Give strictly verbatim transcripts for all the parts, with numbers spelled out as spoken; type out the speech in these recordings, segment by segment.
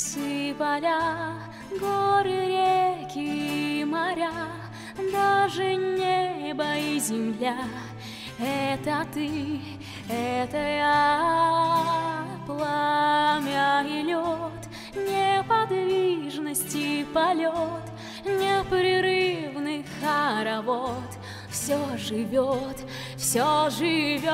Лесы, поля, горы, реки, моря, даже небо и земля — это ты, это я. Пламя и лед, неподвижность и полет, непрерывный хоровод. Все живет, все живет.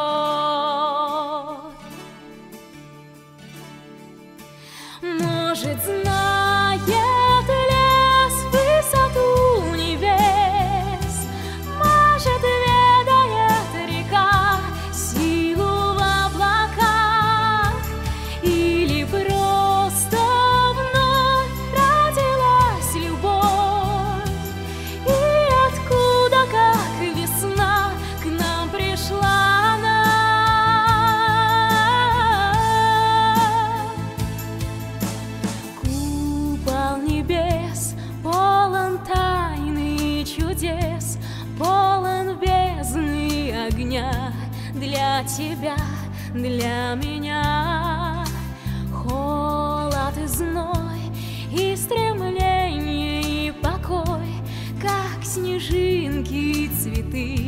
Может, знает лес высоту небес, может, ведает река силу в облаках, или просто вновь родилась любовь, и откуда, как весна, к нам пришла она. Полон тайны и чудес, полон бездны огня. Для тебя, для меня холод и зной, и стремление, и покой, как снежинки и цветы.